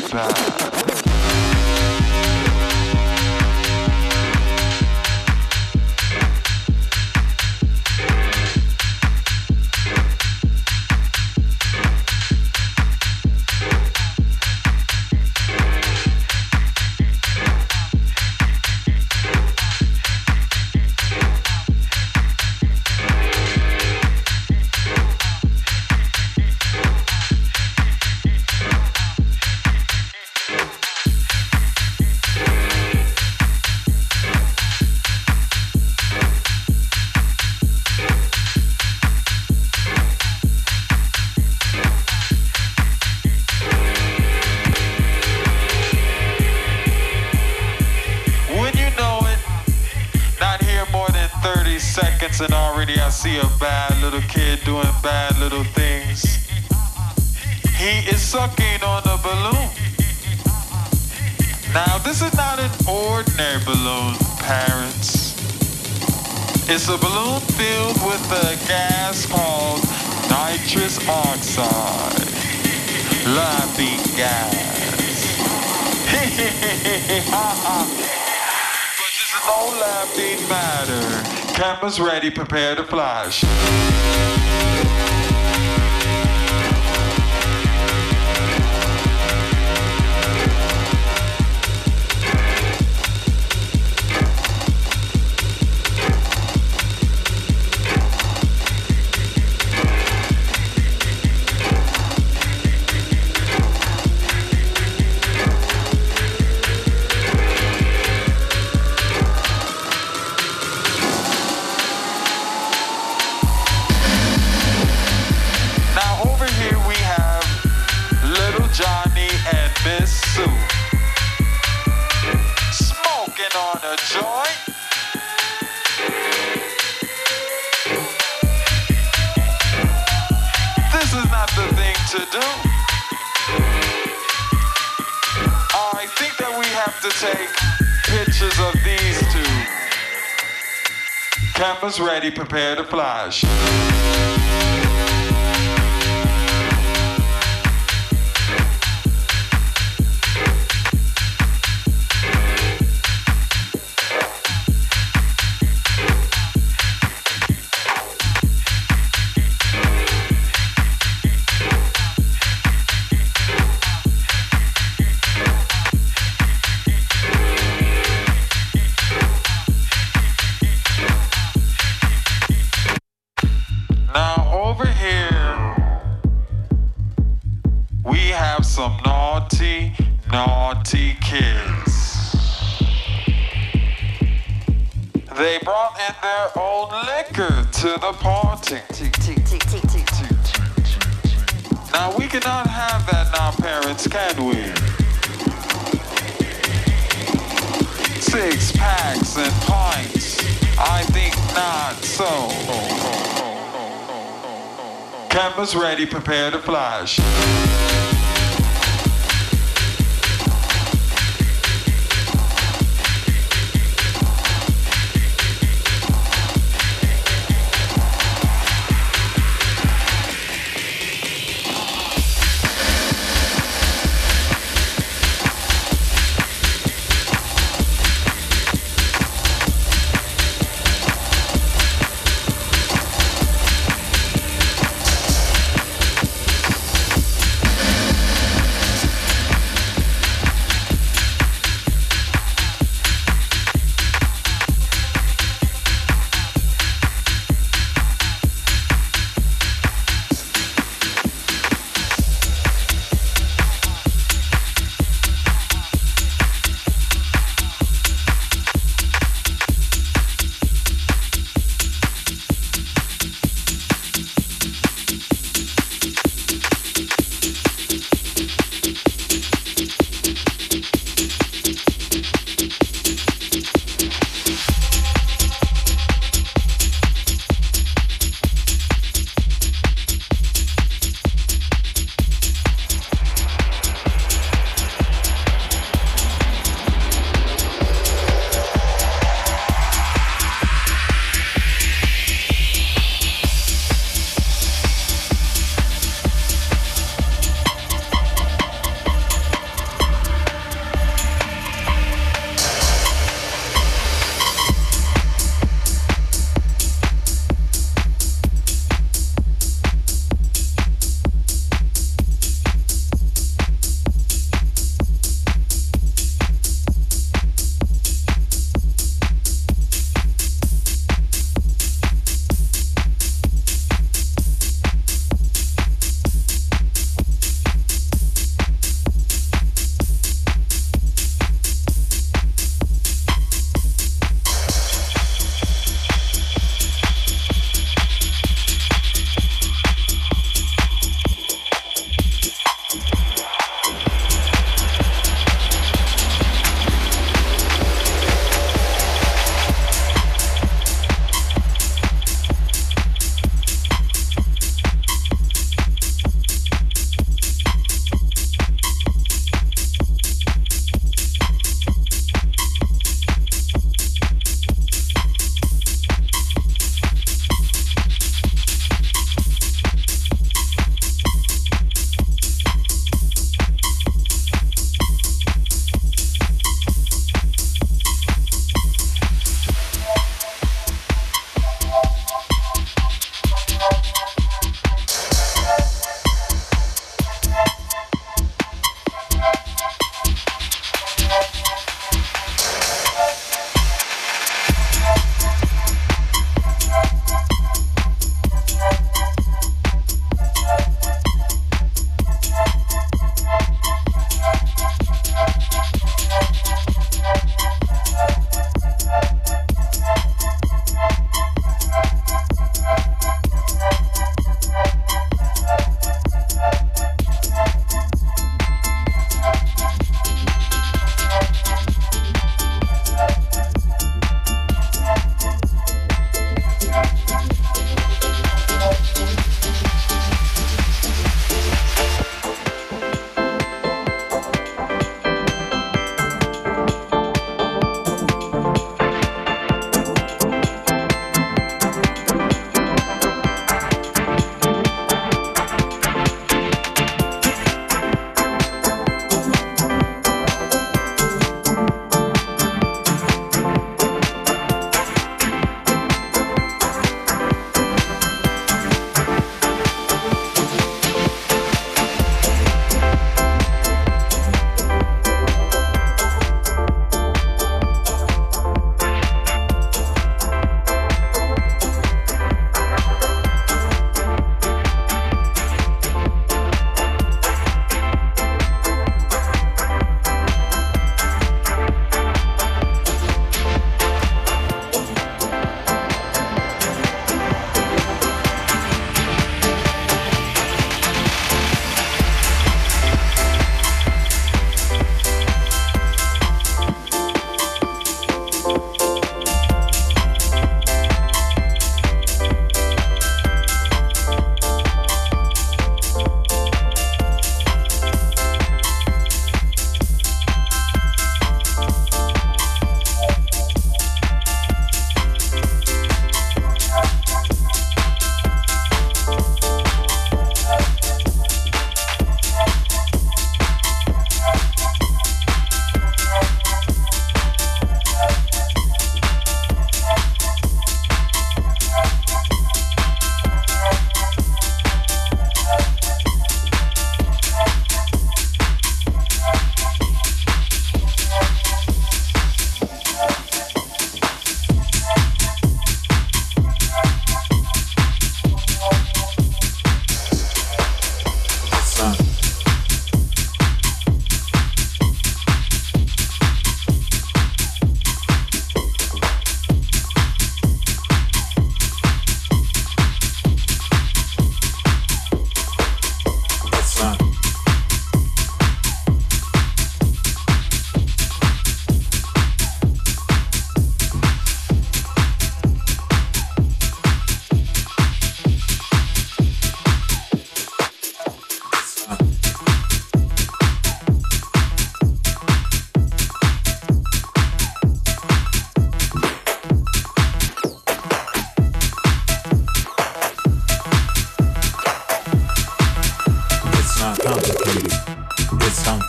bad. And already I see a bad little kid doing bad little things. He is sucking on a balloon. Now this is not an ordinary balloon, parents. It's a balloon filled with a gas called nitrous oxide. Laughing gas. But this is no laughing matter. Cameras ready, prepare to flash. Cameras ready, prepare to flash. Naughty kids. They brought in their own liquor to the party. Now we cannot have that now, parents, can we? 6 packs and pints, I think not so. Cameras ready, prepare to flash.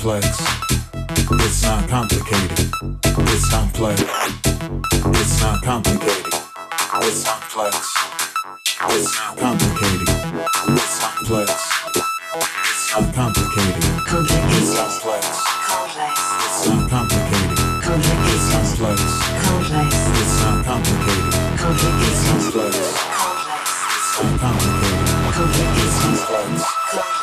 complex. It's not complicated. It's complex. It's not complicated. It's complex. It's not complicated. It's complex. It's not complicated. It's complex. It's not complicated. It's complex. It's not complicated. It's complex. It's not complicated. It's complex.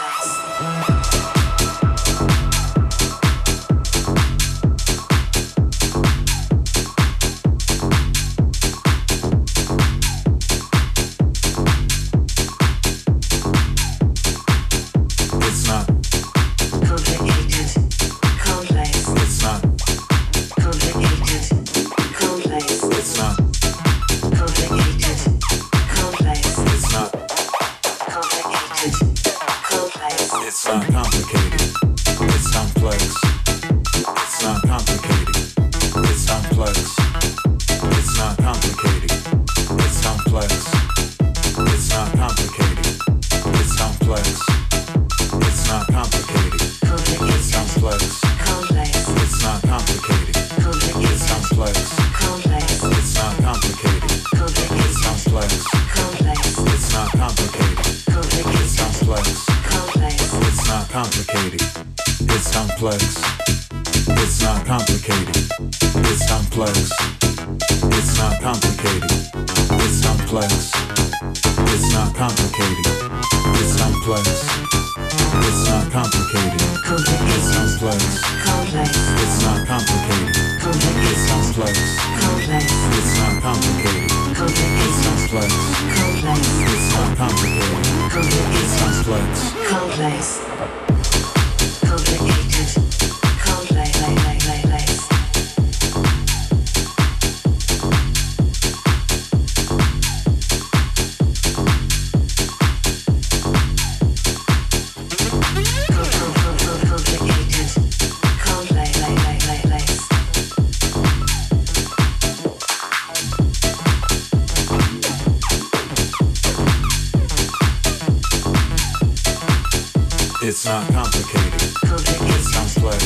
It's not complicated. It's complex.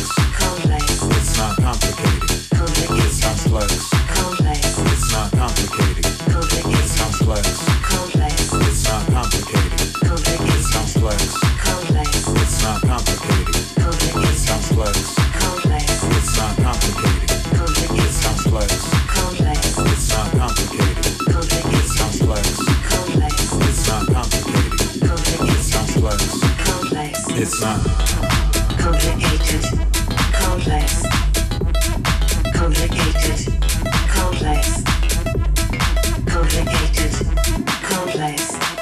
It's not complicated. It's complex. It's not complicated. It's complex. It's not complicated. It's complex. It's not complicated. It's complex. It's not complicated. It's complex. It's not complicated. It's complex. It's not complicated. It's complex. It's not complicated, complex, complicated, complex, complicated, complex,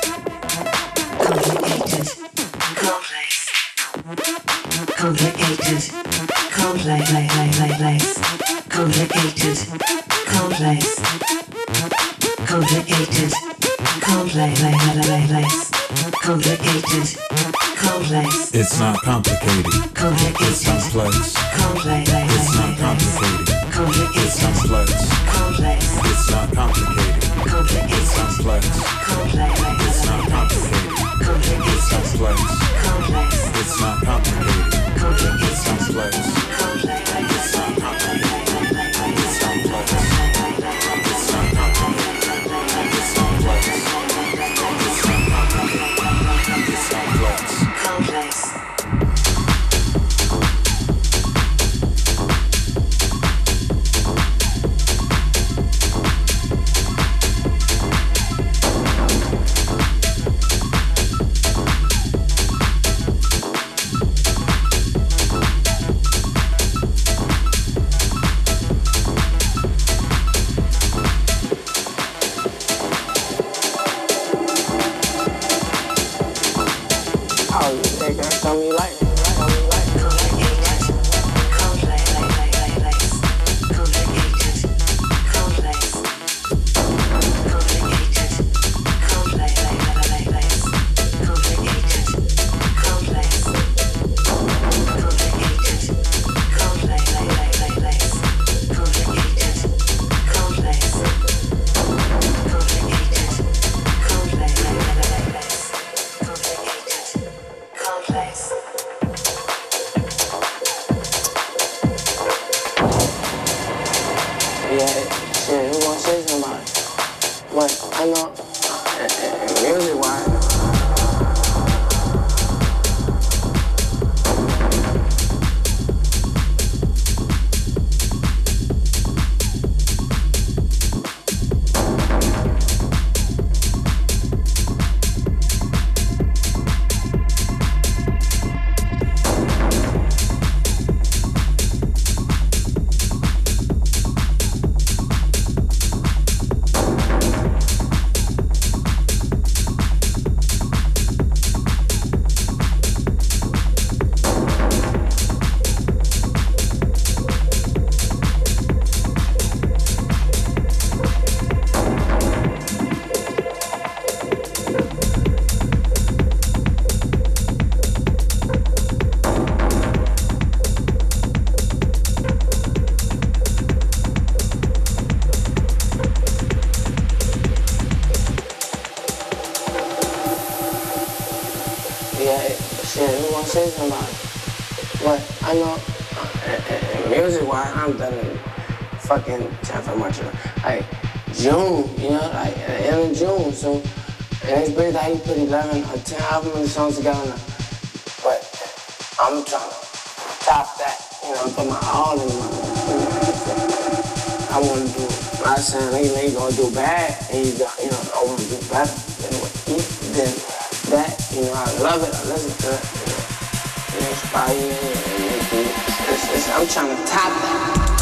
complicated, complex, complicated, complex, complicated, complex, complicated, complex, complicated. Complex. It's not complicated. It's complex. It's not complicated. It's complex. It's not complicated. It's complex. It's not complicated. It's complex. It's not complicated. It's complex. It's not complicated. It's complex. It's not complicated. It's complex. It's not complicated. It's complex. Complex. complex. I know, music-wise. Music-wise, I'm done in fucking like June, you know, like at the end of June. So, and it's crazy how you put 11 or 10 album songs together. But I'm trying to top that, you know, put my all in my, you know, I want to do, I'm not saying they gonna do bad, and you know, I want to do better than that, you know, I love it, I listen to it, you know, it inspire you, and make you, I'm trying to top that.